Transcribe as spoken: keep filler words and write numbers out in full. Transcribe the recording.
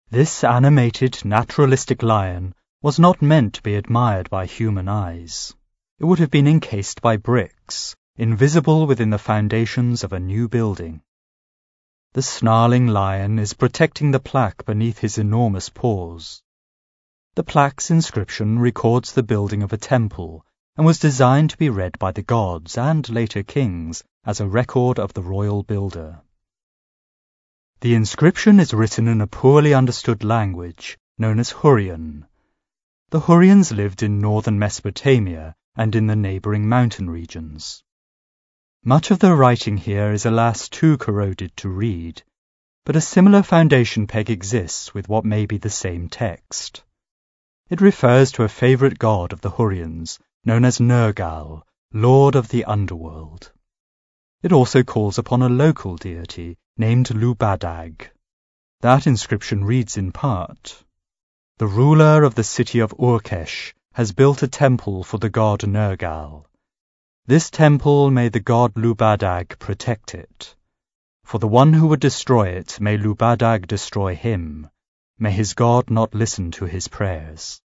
This animated, naturalistic lion was not meant to be admired by human eyes. It would have been encased by bricks, invisible within the foundations of a new building. The snarling lion is protecting the plaque beneath his enormous paws. The plaque's inscription records the building of a temple and was designed to be read by the gods and later kings as a record of the royal builder. The inscription is written in a poorly understood language known as Hurrian. The Hurrians lived in northern Mesopotamia and in the neighboring mountain regions. Much of the writing here is alas too corroded to read, but a similar foundation peg exists with what may be the same text. It refers to a favorite god of the Hurrians, known as Nergal, lord of the underworld. It also calls upon a local deity named Lubadag. That inscription reads in part, "The ruler of the city of Urkesh has built a temple for the god Nergal. This temple may the god Lubadag protect it. For the one who would destroy it, may Lubadag destroy him. May his god not listen to his prayers."